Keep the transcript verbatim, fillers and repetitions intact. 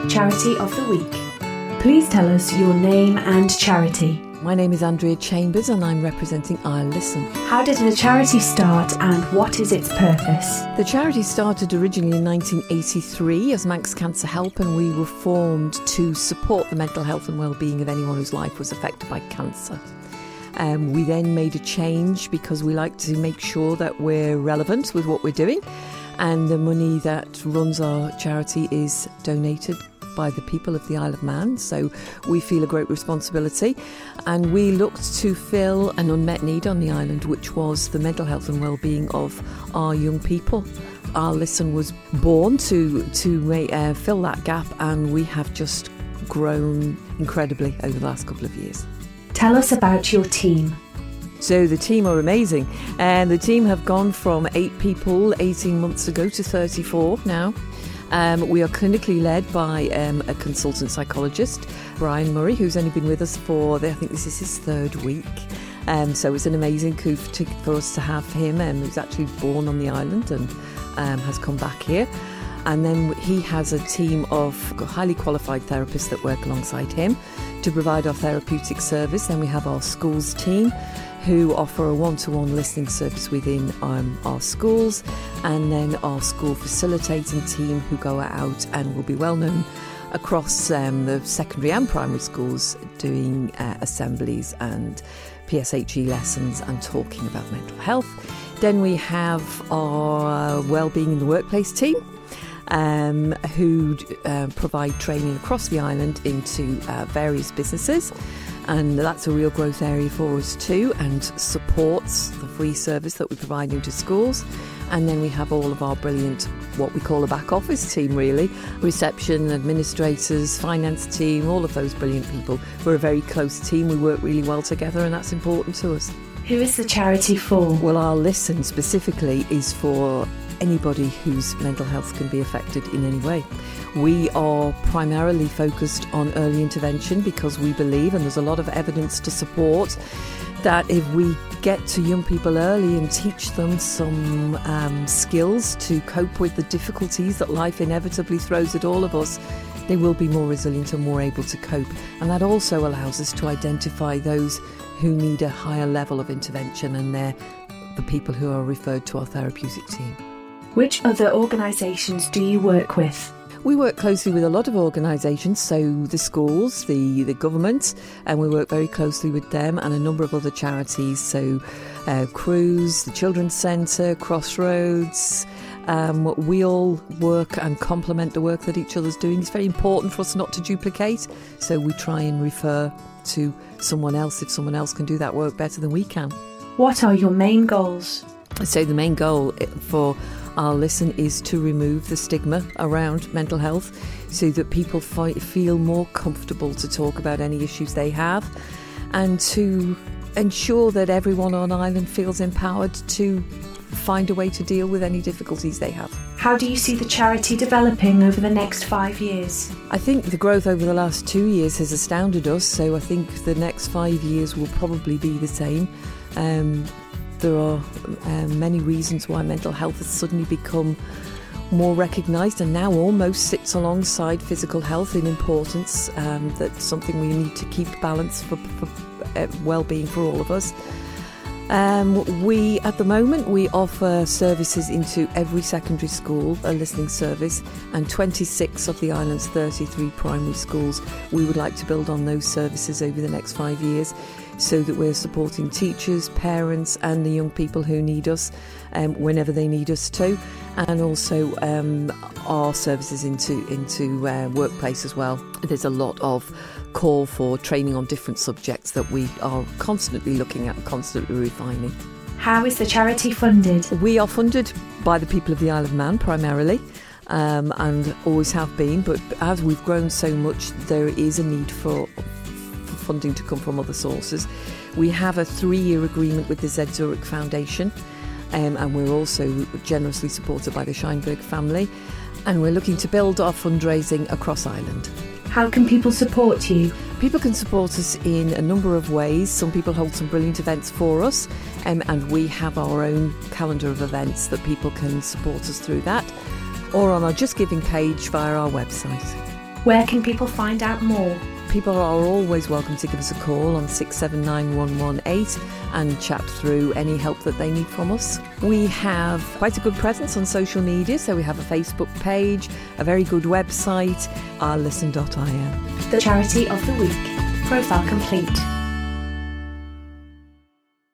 Charity of the Week. Please tell us your name and charity. My name is Andrea Chambers and I'm representing I'll Listen. How did the charity start and what is its purpose? The charity started originally in nineteen eighty-three as Manx Cancer Help, and we were formed to support the mental health and well-being of anyone whose life was affected by cancer. Um, we then made a change because we like to make sure that we're relevant with what we're doing, and the money that runs our charity is donated by the people of the Isle of Man, so we feel a great responsibility, and we looked to fill an unmet need on the island, which was the mental health and well-being of our young people. I'll Listen was born to to make, uh, fill that gap, and we have just grown incredibly over the last couple of years. Tell us about your team. So the team are amazing, and the team have gone from eight people eighteen months ago to thirty-four now. Um, we are clinically led by um, a consultant psychologist, Brian Murray, who's only been with us for, I think this is his third week. Um, so it's an amazing coup to, for us to have him, um, who's actually born on the island and um, has come back here. And then he has a team of highly qualified therapists that work alongside him to provide our therapeutic service. Then we have our schools team, who offer a one-to-one listening service within um, our schools, and then our school facilitating team who go out and will be well known across um, the secondary and primary schools doing uh, assemblies and P S H E lessons and talking about mental health. Then we have our wellbeing in the workplace team, Um, who uh, provide training across the island into uh, various businesses, and that's a real growth area for us too, and supports the free service that we provide into schools. And then we have all of our brilliant, what we call a back office team really, reception, administrators, finance team, all of those brilliant people. We're a very close team, we work really well together, and that's important to us. Who is the charity for? Well, I'll Listen specifically is for anybody whose mental health can be affected in any way. We are primarily focused on early intervention because we believe, and there's a lot of evidence to support, that if we get to young people early and teach them some um, skills to cope with the difficulties that life inevitably throws at all of us, they will be more resilient and more able to cope. And that also allows us to identify those who need a higher level of intervention, and they're the people who are referred to our therapeutic team. Which other organisations do you work with? We work closely with a lot of organisations, so the schools, the, the government, and we work very closely with them, and a number of other charities, so uh, Cruise, the Children's Centre, Crossroads. Um, we all work and complement the work that each other's doing. It's very important for us not to duplicate, so we try and refer to someone else if someone else can do that work better than we can. What are your main goals? So the main goal for I'll Listen is to remove the stigma around mental health so that people fi- feel more comfortable to talk about any issues they have, and to ensure that everyone on island feels empowered to find a way to deal with any difficulties they have. How do you see the charity developing over the next five years? I think the growth over the last two years has astounded us, so I think the next five years will probably be the same. Um, There are um, many reasons why mental health has suddenly become more recognised and now almost sits alongside physical health in importance. Um, that's something we need to keep balanced for, for uh, well-being for all of us. Um, we, at the moment, we offer services into every secondary school, a listening service, and twenty-six of the island's thirty-three primary schools. We would like to build on those services over the next five years so that we're supporting teachers, parents and the young people who need us um, whenever they need us to, and also um, our services into, into uh, workplace as well. There's a lot of call for training on different subjects that we are constantly looking at and constantly refining. How is the charity funded? We are funded by the people of the Isle of Man primarily, um, and always have been, but as we've grown so much there is a need for funding to come from other sources. We have a three-year agreement with the Z Zurich Foundation, um, and we're also generously supported by the Scheinberg family, and we're looking to build our fundraising across Ireland. How can people support you? People can support us in a number of ways. Some people hold some brilliant events for us, um, and we have our own calendar of events that people can support us through that, or on our Just Giving page via our website. Where can people find out more? People are always welcome to give us a call on six seven nine one one eight and chat through any help that they need from us. We have quite a good presence on social media, so we have a Facebook page, a very good website, our listen dot I M. The Charity of the Week. Profile complete.